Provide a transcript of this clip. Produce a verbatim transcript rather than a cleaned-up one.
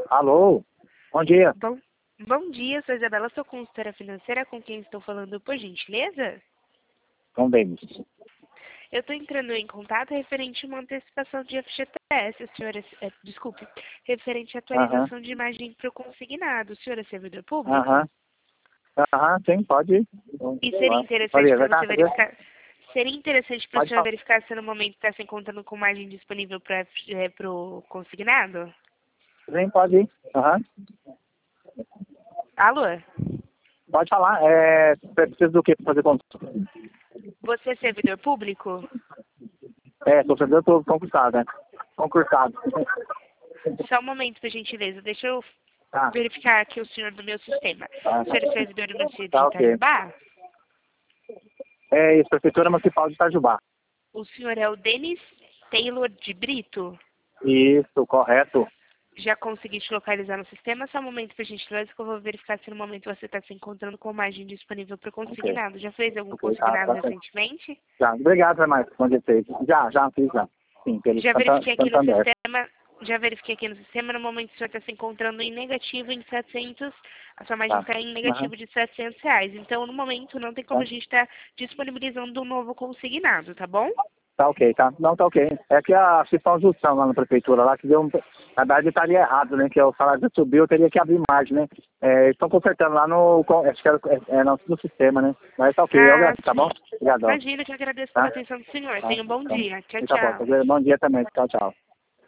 Alô? Bom dia. Bom, bom dia, sou Isabela, sou consultora financeira, com quem estou falando, por gentileza? Com Denis. Eu estou entrando em contato referente a uma antecipação de F G T S, senhora, é, desculpe, referente à Aham. atualização de imagem para o consignado. O senhor é servidor público? Aham. Aham, sim, pode ir. E seria interessante Pode ir, para vai cá, você fazer? verificar... Seria interessante para o Pode senhor falar. verificar se no momento está se encontrando com margem disponível para é, o consignado? Sim, pode ir. Aham. Alô? Pode falar. É, você precisa do que para fazer consulta? Você é servidor público? É, sou servidor todo concursado, né? Concursado. Só um momento, por gentileza. Deixa eu Tá. verificar aqui o senhor no meu sistema. Tá, O senhor é servidor do município de tá ok. Itajubá? É isso, Prefeitura Municipal de Itajubá. O senhor é o Denis Taylor de Brito? Isso, correto. Já consegui te localizar no sistema? Só um momento, por gentileza, que eu vou verificar se no momento você está se encontrando com margem disponível para o Ok. consignado. Já fez algum Ok, tá, consignado tá certo. recentemente? Já, obrigado, Zé Marcos, bom dia pra vocês. Já, já fiz, já. Sim, pelo Já verifiquei aqui no Santander. sistema, já verifiquei aqui no sistema, no momento o senhor está se encontrando em negativo em setecentos, a sua margem Tá. está em Aham. negativo de setecentos reais. Então, no momento, não tem como Tá. a gente estar disponibilizando um novo consignado, tá bom? Tá ok, tá? Não, tá ok. É que a Cifrão Justiça lá na prefeitura, lá que deu um... Na verdade estaria errado, né? Que o salário subiu, eu teria que abrir margem, né? É, estão consertando lá no... Acho que era, é, é, no, no sistema, né? Mas tá ok, eu Ah, agradeço, tá bom? sim. Obrigadão. Imagina que eu agradeço pela Tá? atenção do senhor. Tá, Tenha um bom então, dia. Tchau, tá bom. tchau. Bom dia também. Tchau, tchau.